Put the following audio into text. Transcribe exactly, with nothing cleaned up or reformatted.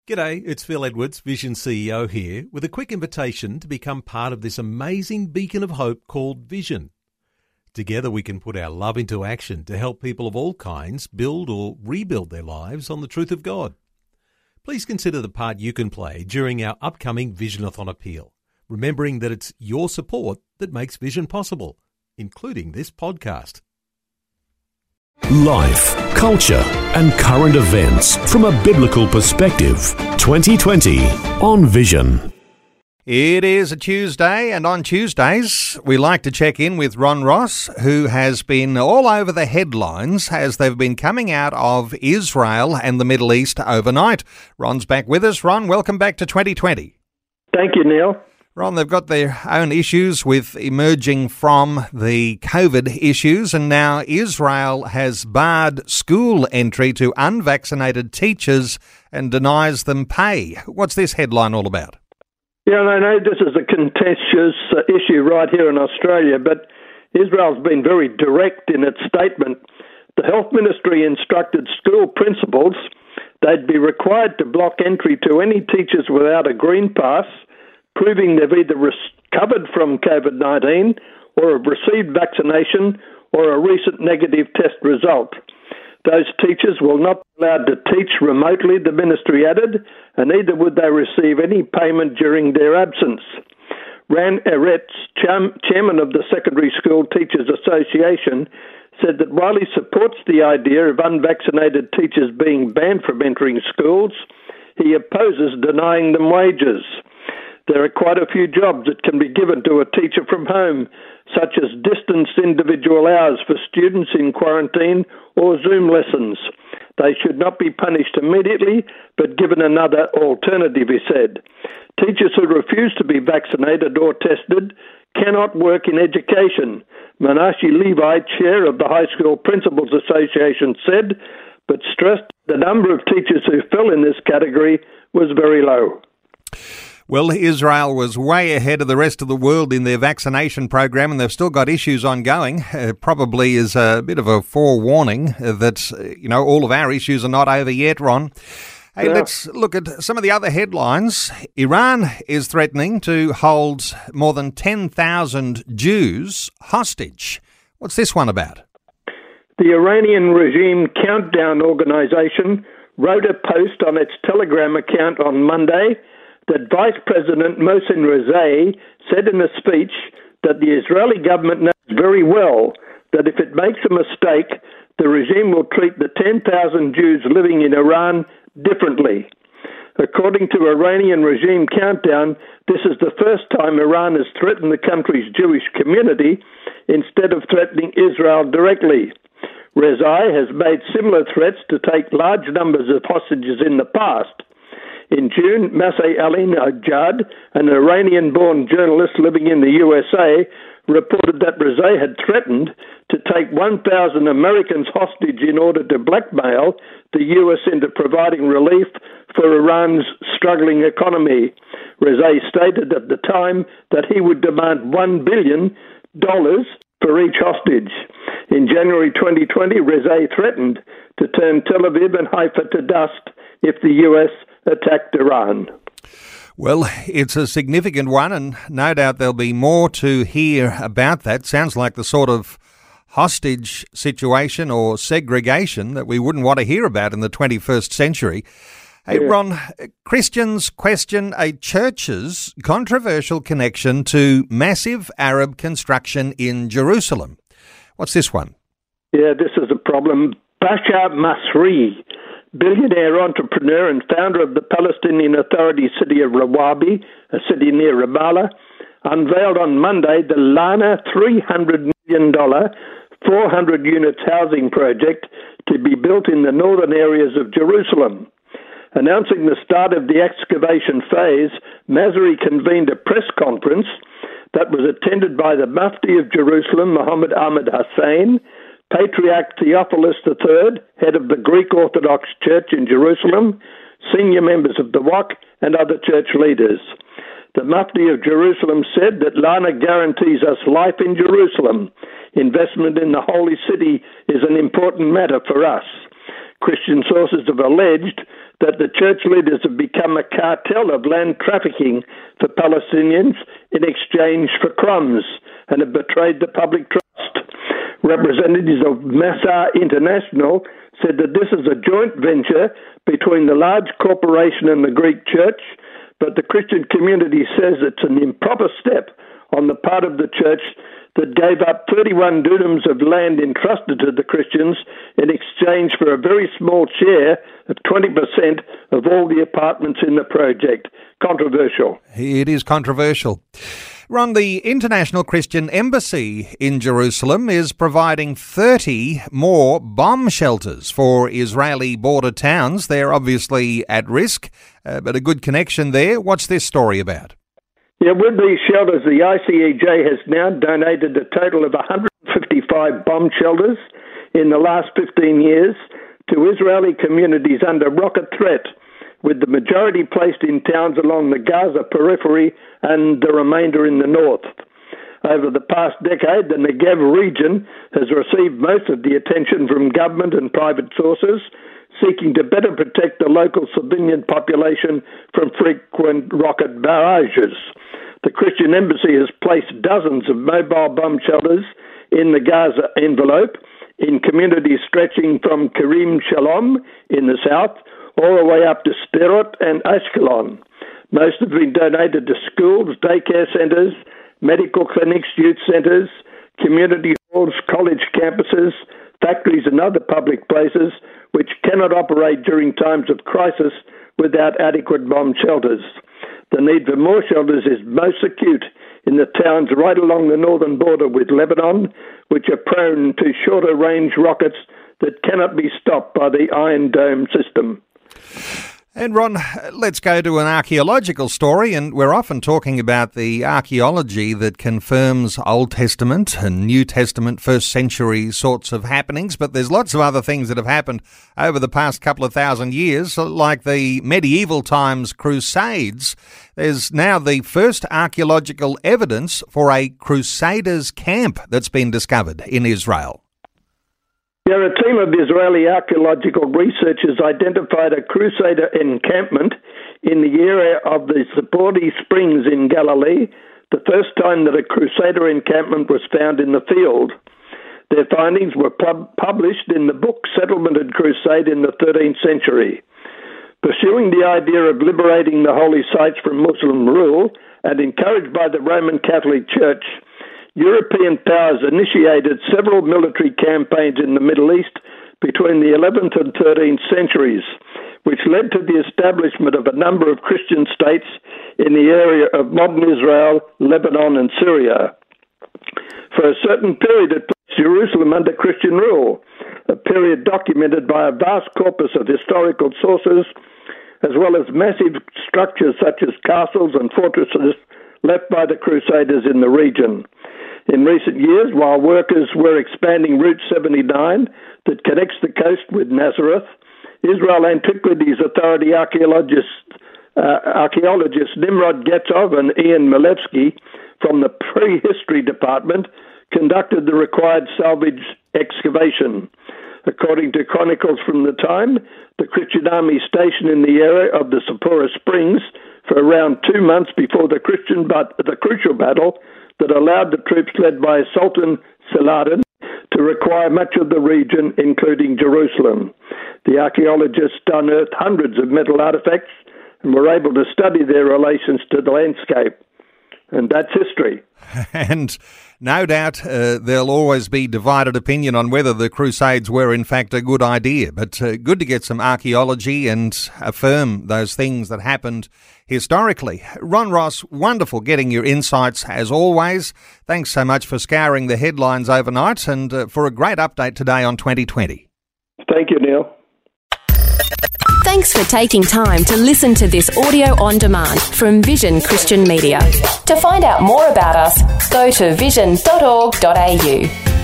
G'day, it's Phil Edwards, Vision C E O here, with a quick invitation to become part of this amazing beacon of hope called Vision. Together we can put our love into action to help people of all kinds build or rebuild their lives on the truth of God. Please consider the part you can play during our upcoming Visionathon appeal, remembering that it's your support that makes Vision possible, including this podcast. Life, culture, and current events from a biblical perspective. twenty twenty on Vision. It is a Tuesday, and on Tuesdays we like to check in with Ron Ross, who has been all over the headlines as they've been coming out of Israel and the Middle East overnight. Ron's back with us. Ron, welcome back to twenty twenty. Thank you, Neil. Ron, they've got their own issues with emerging from the COVID issues, and now Israel has barred school entry to unvaccinated teachers and denies them pay. What's this headline all about? Yeah, I know this is a contentious uh, issue right here in Australia, but Israel's been very direct in its statement. The Health Ministry instructed school principals they'd be required to block entry to any teachers without a green pass, proving they've either recovered from COVID nineteen or have received vaccination or a recent negative test result. Those teachers will not be allowed to teach remotely, the ministry added, and neither would they receive any payment during their absence. Ran Eretz, chairman of the Secondary School Teachers Association, said that while he supports the idea of unvaccinated teachers being banned from entering schools, he opposes denying them wages. There are quite a few jobs that can be given to a teacher from home, such as distanced individual hours for students in quarantine or Zoom lessons. They should not be punished immediately, but given another alternative, he said. Teachers who refuse to be vaccinated or tested cannot work in education, Menashe Levi, chair of the High School Principals Association, said, but stressed the number of teachers who fell in this category was very low. Well, Israel was way ahead of the rest of the world in their vaccination program, and they've still got issues ongoing. Uh, probably is a bit of a forewarning that, uh, you know, all of our issues are not over yet, Ron. Hey, yeah. Let's look at some of the other headlines. Iran is threatening to hold more than ten thousand Jews hostage. What's this one about? The Iranian Regime Countdown Organization wrote a post on its Telegram account on Monday that Vice President Mohsen Rezai said in a speech that the Israeli government knows very well that if it makes a mistake, the regime will treat the ten thousand Jews living in Iran differently. According to Iranian Regime Countdown, this is the first time Iran has threatened the country's Jewish community instead of threatening Israel directly. Rezai has made similar threats to take large numbers of hostages in the past. In June, Masih Alinejad, an Iranian-born journalist living in the U S A, reported that Rezai had threatened to take one thousand Americans hostage in order to blackmail the U S into providing relief for Iran's struggling economy. Rezai stated at the time that he would demand one billion dollars for each hostage. In January twenty twenty, Rezai threatened to turn Tel Aviv and Haifa to dust if the U S attacked Iran. Well, it's a significant one, and no doubt there'll be more to hear about that. Sounds like the sort of hostage situation or segregation that we wouldn't want to hear about in the twenty-first century. Hey, yeah. Ron, Christians question a church's controversial connection to massive Arab construction in Jerusalem. What's this one? Yeah, this is a problem. Basha Masri, billionaire entrepreneur and founder of the Palestinian Authority city of Rawabi, a city near Ramallah, unveiled on Monday the Lana three hundred million dollars, four hundred units housing project to be built in the northern areas of Jerusalem. Announcing the start of the excavation phase, Masri convened a press conference that was attended by the Mufti of Jerusalem, Mohammed Ahmed Hussein, Patriarch Theophilus the Third, head of the Greek Orthodox Church in Jerusalem, senior members of the W A C, and other church leaders. The Mufti of Jerusalem said that Lana guarantees us life in Jerusalem. Investment in the holy city is an important matter for us. Christian sources have alleged that the church leaders have become a cartel of land trafficking for Palestinians in exchange for crumbs and have betrayed the public trust. Representatives of Massar International said that this is a joint venture between the large corporation and the Greek church, but the Christian community says it's an improper step on the part of the church that gave up thirty-one dunams of land entrusted to the Christians in exchange for a very small share of twenty percent of all the apartments in the project. Controversial. It is controversial. Ron, the International Christian Embassy in Jerusalem is providing thirty more bomb shelters for Israeli border towns. They're obviously at risk, uh, but a good connection there. What's this story about? Yeah, with these shelters, the I C E J has now donated a total of one hundred fifty-five bomb shelters in the last fifteen years to Israeli communities under rocket threat, with the majority placed in towns along the Gaza periphery and the remainder in the north. Over the past decade, the Negev region has received most of the attention from government and private sources, seeking to better protect the local civilian population from frequent rocket barrages. The Christian Embassy has placed dozens of mobile bomb shelters in the Gaza envelope in communities stretching from Karim Shalom in the south all the way up to Sderot and Ashkelon. Most have been donated to schools, daycare centres, medical clinics, youth centres, community halls, college campuses, factories and other public places which cannot operate during times of crisis without adequate bomb shelters. The need for more shelters is most acute in the towns right along the northern border with Lebanon, which are prone to shorter range rockets that cannot be stopped by the Iron Dome system. And Ron, let's go to an archaeological story, and we're often talking about the archaeology that confirms Old Testament and New Testament first century sorts of happenings, but there's lots of other things that have happened over the past couple of thousand years, like the medieval times crusades. There's now the first archaeological evidence for a Crusaders' camp that's been discovered in Israel. Yeah, a team of Israeli archaeological researchers identified a Crusader encampment in the area of the Zippori Springs in Galilee, the first time that a Crusader encampment was found in the field. Their findings were pub- published in the book Settlement and Crusade in the thirteenth century. Pursuing the idea of liberating the holy sites from Muslim rule and encouraged by the Roman Catholic Church, European powers initiated several military campaigns in the Middle East between the eleventh and thirteenth centuries, which led to the establishment of a number of Christian states in the area of modern Israel, Lebanon and Syria. For a certain period, it placed Jerusalem under Christian rule, a period documented by a vast corpus of historical sources, as well as massive structures such as castles and fortresses left by the Crusaders in the region. In recent years, while workers were expanding Route seventy-nine that connects the coast with Nazareth, Israel Antiquities Authority archaeologist, uh, archaeologists Nimrod Getzov and Ian Milevsky from the Prehistory Department conducted the required salvage excavation. According to chronicles from the time, the Christian army stationed in the area of the Zippori Springs for around two months before the Christian but the crucial battle that allowed the troops led by Sultan Saladin to require much of the region, including Jerusalem. The archaeologists unearthed hundreds of metal artifacts and were able to study their relations to the landscape. And that's history. And no doubt uh, there'll always be divided opinion on whether the Crusades were in fact a good idea, but uh, good to get some archaeology and affirm those things that happened historically. Ron Ross, wonderful getting your insights as always. Thanks so much for scouring the headlines overnight and uh, for a great update today on twenty twenty. Thank you, Neil. Thanks for taking time to listen to this audio on demand from Vision Christian Media. To find out more about us, go to vision dot org dot a u.